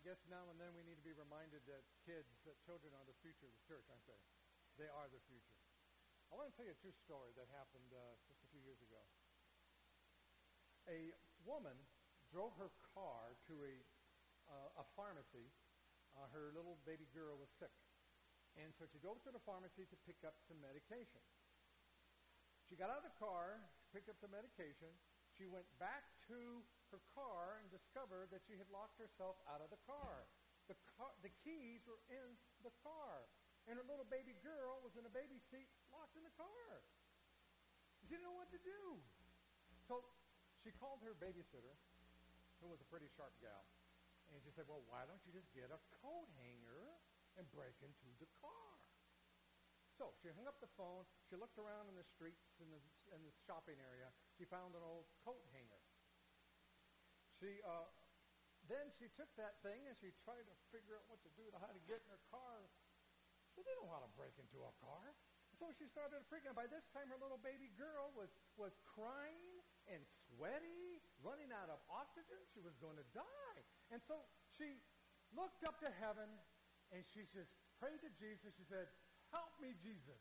guess now and then we need to be reminded that children are the future of the church, aren't they? They are the future. I want to tell you a true story that happened just a few years ago. A woman drove her car to a pharmacy. Her little baby girl was sick. And so she drove to the pharmacy to pick up some medication. She got out of the car, picked up the medication. She went back to her car and discovered that she had locked herself out of the car. The keys were in the car. And her little baby girl was in a baby seat locked in the car. She didn't know what to do. So she called her babysitter, who was a pretty sharp gal. And she said, well, why don't you just get a coat hanger and break into the car? So she hung up the phone. She looked around in the streets in the shopping area. She found an old coat hanger. Then she took that thing and she tried to figure out what to do to how to get in her car. She didn't know how to break into a car. So she started freaking out. By this time, her little baby girl was crying and sweaty, running out of oxygen. She was going to die. And so she looked up to heaven and she just prayed to Jesus. She said, help me, Jesus.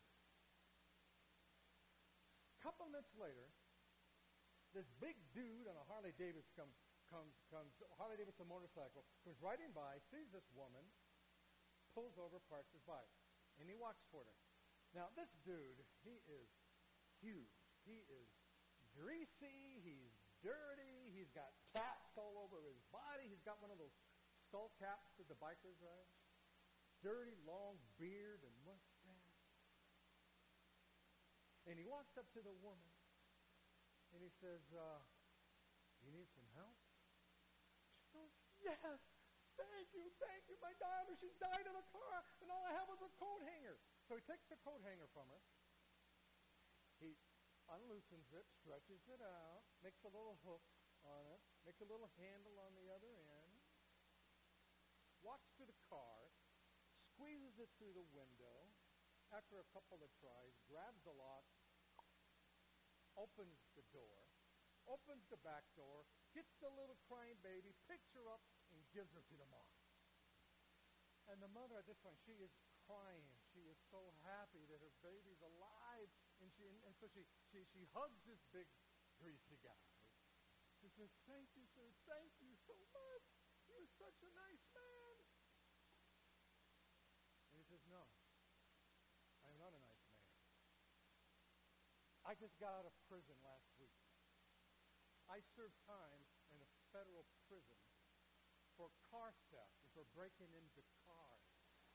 A couple minutes later, this big dude on a Harley Davidson Harley Davidson motorcycle comes riding by, sees this woman, pulls over, parks his bike, and he walks toward her. Now, this dude, he is huge. He is greasy. He's dirty. He's got tats all over his body. He's got one of those skull caps that the bikers wear. Dirty, long beard and mustache. And he walks up to the woman, and he says, you need some help? She goes, yes, thank you, my daughter, she's died in a car, and all I have is a coat hanger. So he takes the coat hanger from her. He unloosens it, stretches it out, makes a little hook on it, makes a little handle on the other end, walks to the car, squeezes it through the window. After a couple of tries, grabs the lock, opens the door, opens the back door, gets the little crying baby, picks her up, and gives her to the mom. And the mother at this point, she is crying. She is so happy that her baby's alive. And so she hugs this big greasy guy. She says, thank you, sir. Thank you so much. You're such a nice man. And he says, no, I'm not a nice man. I just got out of prison last week. I served time in a federal prison for car theft and for breaking into cars.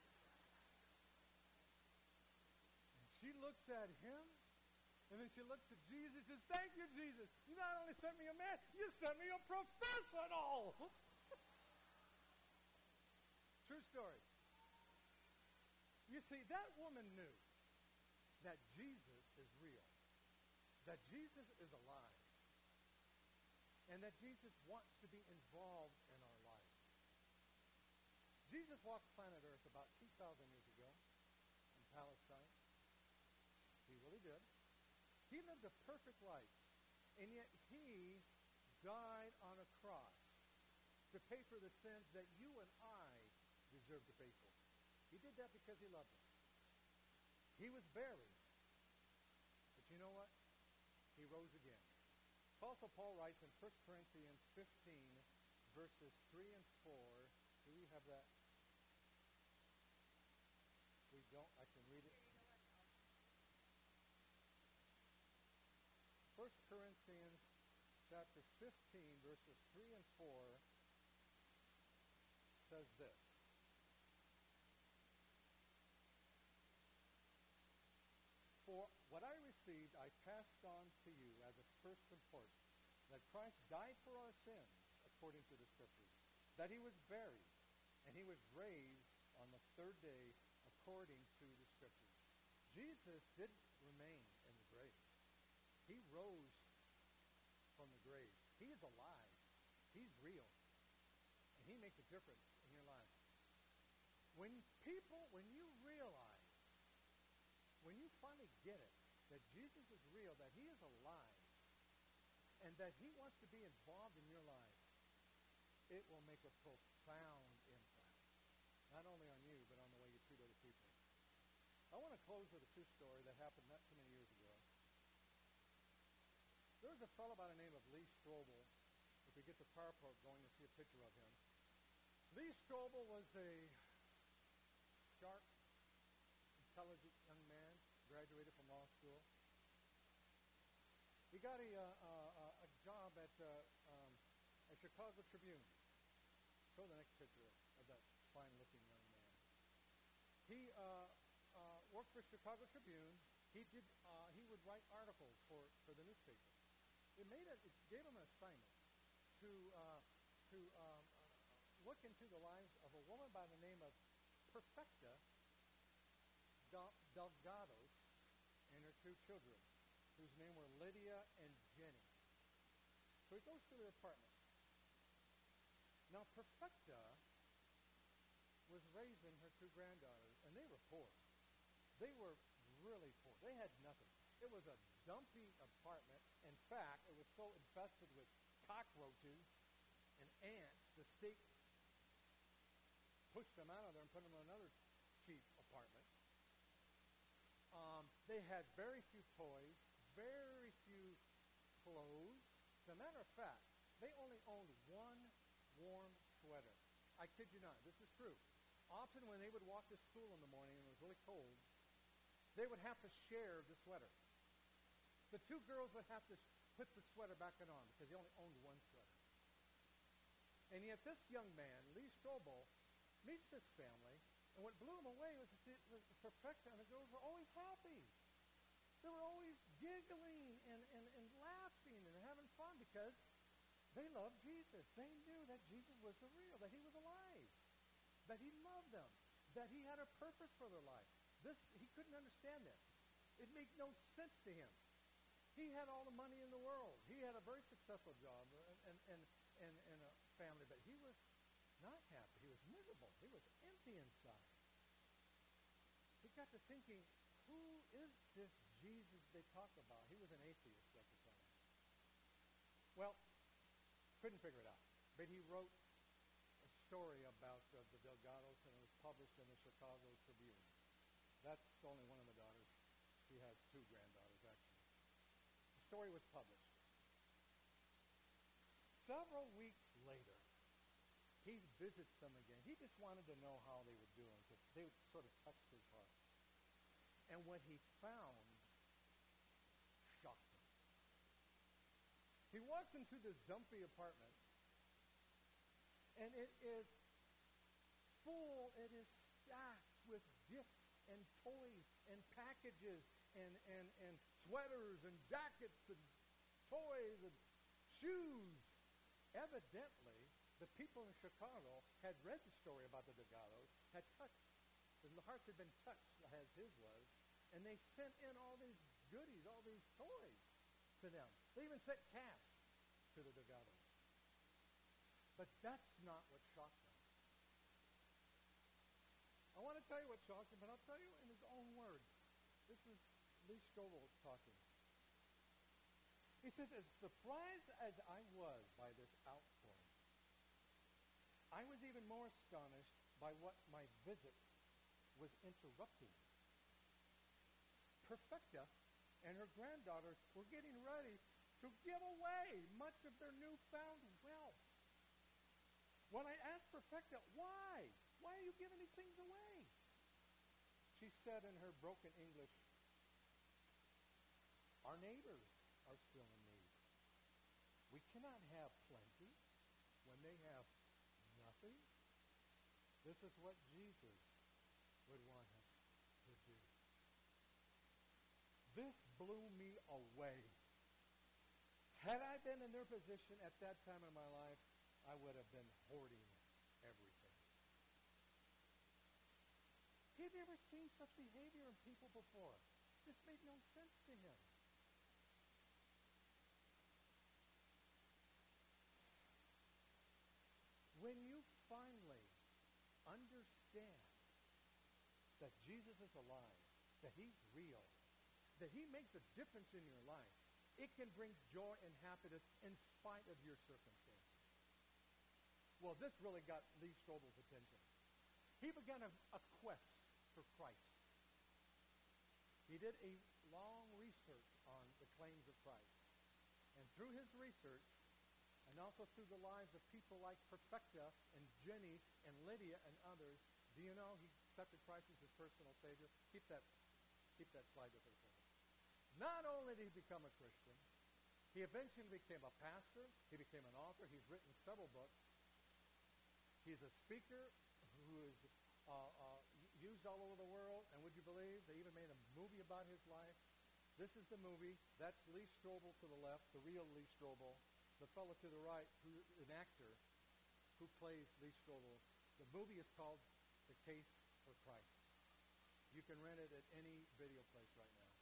And she looks at him, and then she looks at Jesus and says, thank you, Jesus. You not only sent me a man, you sent me a professional. True story. You see, that woman knew that Jesus is real, that Jesus is alive, and that Jesus wants to be involved in our life. Jesus walked planet Earth about 2,000 years ago in Palestine. He really did. He lived a perfect life, and yet he died on a cross to pay for the sins that you and I deserve to pay for. He did that because he loved us. He was buried, but you know what? He rose again. Apostle Paul writes in 1 Corinthians 15, verses 3 and 4. Do we have that? We don't. I can read it. 1 Corinthians chapter 15, verses 3 and 4 says this. For what I received, I passed on to you as of first importance, that Christ died for our sins, according to the Scriptures, that he was buried, and he was raised on the third day, according to the Scriptures. Jesus didn't remain in the grave. He rose from the grave. He is alive. He's real. And he makes a difference in your life. When you realize, when you finally get it, that Jesus is real, that he is alive, and that he wants to be involved in your life, it will make a profound impact. close with a true story that happened not too many years ago. There was a fellow by the name of Lee Strobel. If we get the PowerPoint going, you'll see a picture of him. Lee Strobel was a sharp, intelligent young man, graduated from law school. He got a job at Chicago Tribune. Show the next picture of that fine-looking young man. He worked for Chicago Tribune. He would write articles for the newspaper. It gave him an assignment to look into the lives of a woman by the name of Perfecta Delgados and her two children, whose name were Lydia and Jenny. So he goes to their apartment. Now, Perfecta was raising her two granddaughters, and they were poor. They were really poor. They had nothing. It was a dumpy apartment. In fact, it was so infested with cockroaches and ants, the state pushed them out of there and put them in another cheap apartment. They had very few toys, very few clothes. As a matter of fact, they only owned one warm sweater. I kid you not, this is true. Often when they would walk to school in the morning and it was really cold, they would have to share the sweater. The two girls would have to put the sweater back on because they only owned one sweater. And yet this young man, Lee Strobel, meets this family, and what blew him away was that the Perfecta and the girls were always happy. They were always giggling and laughing and having fun because they loved Jesus. They knew that Jesus was the real, that he was alive, that he loved them, that he had a purpose for their life. He couldn't understand this. It made no sense to him. He had all the money in the world. He had a very successful job and a family, but he was not happy. He was miserable. He was empty inside. He got to thinking, who is this Jesus they talk about? He was an atheist at the time. Well, couldn't figure it out. But he wrote a story about the Delgados, and it was published in the Chicago Tribune. That's only one of the daughters. He has two granddaughters, actually. The story was published. Several weeks later, he visits them again. He just wanted to know how they were doing because they sort of touched his heart. And what he found shocked him. He walks into this dumpy apartment, and it is full, it is stacked with gifts and toys and packages and sweaters and jackets and toys and shoes. Evidently, the people in Chicago had read the story about the Delgados, had touched, their hearts had been touched as his was, and they sent in all these goodies, all these toys to them. They even sent cash to the Delgados. But that's not what shocked them. I want to tell you what shocked him, but I'll tell you in his own words. This is Lee Strobel talking. He says, as surprised as I was by this outpouring, I was even more astonished by what my visit was interrupting. Perfecta and her granddaughters were getting ready to give away much of their newfound wealth. When I asked Perfecta, why? Why are you giving these things away? She said in her broken English, our neighbors are still in need. We cannot have plenty when they have nothing. This is what Jesus would want us to do. This blew me away. Had I been in their position at that time in my life, I would have been hoarding everything. He had never seen such behavior in people before. This made no sense to him. When you finally understand that Jesus is alive, that he's real, that he makes a difference in your life, it can bring joy and happiness in spite of your circumstances. Well, this really got Lee Strobel's attention. He began a quest for Christ. He did a long research on the claims of Christ. And through his research, and also through the lives of people like Perfecta and Jenny and Lydia and others, do you know he accepted Christ as his personal Savior? Keep that slide there for a second. Not only did he become a Christian, he eventually became a pastor. He became an author. He's written several books. He's a speaker who is used all over the world. And would you believe they even made a movie about his life? This is the movie. That's Lee Strobel to the left, the real Lee Strobel. The fellow to the right, an actor who plays Lee Strobel. The movie is called The Case for Christ. You can rent it at any video place right now.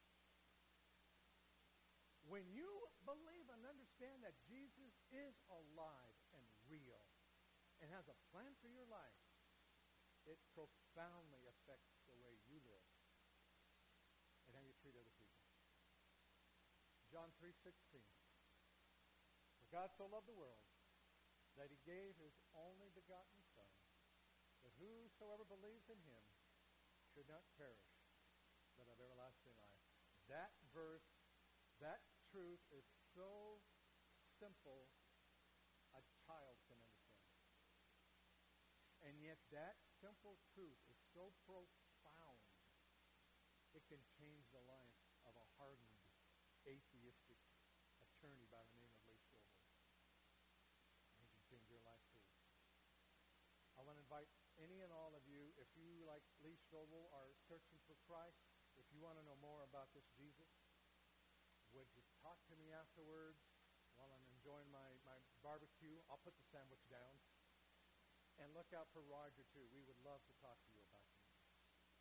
When you believe and understand that Jesus is alive and real and has a plan for your life, it profoundly affects the way you live and how you treat other people. John 3:16. For God so loved the world that he gave his only begotten Son, that whosoever believes in him should not perish, but have everlasting life. That verse, that truth is so simple a child can understand. And yet that simple truth is so profound it can change the life of a hardened, atheistic attorney by the name of Lee Strobel. And he can change your life too. I want to invite any and all of you, if you, like Lee Strobel, are searching for Christ, if you want to know more about this Jesus, would you talk to me afterwards while I'm enjoying my barbecue? I'll put the sandwich down. And look out for Roger, too. We would